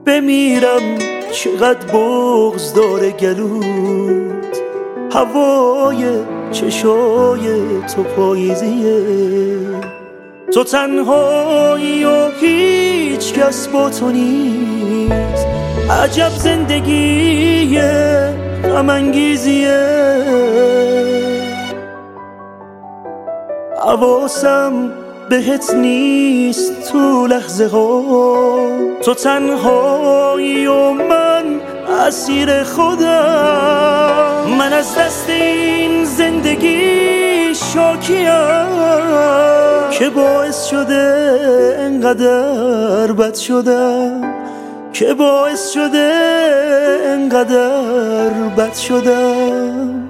بمیرم چقدر بغض داره گلوت، هوای چشای تو پاییزیه، تو تنهایی و هیچ کس با تو نیست، عجب زندگی غم انگیزیه. حواسم بهت نیست تو لحظه ها، تو تنهایی و من اسیر خودم، من از دست این زندگی شاکیم که باعث شده انقدر بد شدم، که باعث شده انقدر بد شدم.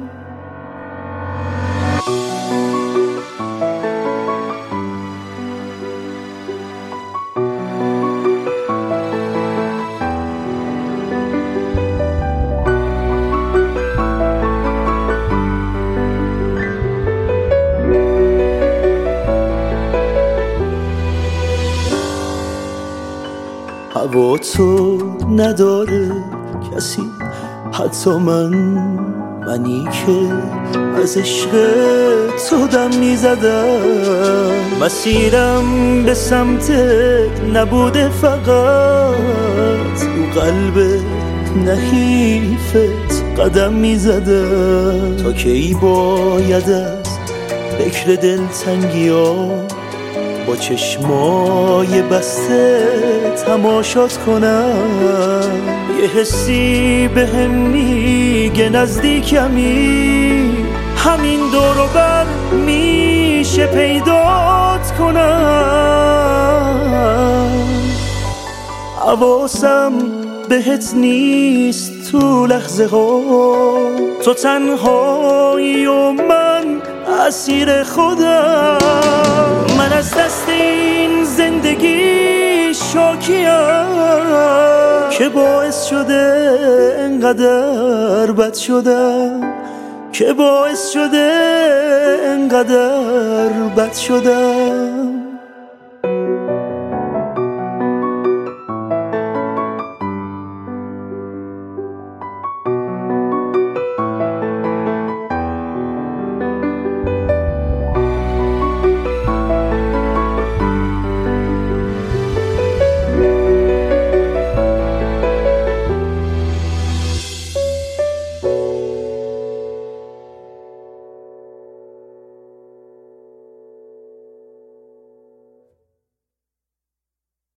هوا تو نداره کسی، حتی منی که از عشق تو دم میزدم، مسیرم به سمتت نبوده فقط، رو قلبت نحیفت قدم میزدم، تا کی باید از فکر دلتنگی ها با چشمای بسته تماشات کنم، یه حسی بهم میگه نزدیکمی، همین دور و بر میشه پیدات کنم. حواسم بهت نیست تو لحظه ها، تو تنهایی و من اسیر خودم، من از دست این زندگی شاکیم که باعث شده انقدر بد شدم، که باعث شده انقدر بد شدم.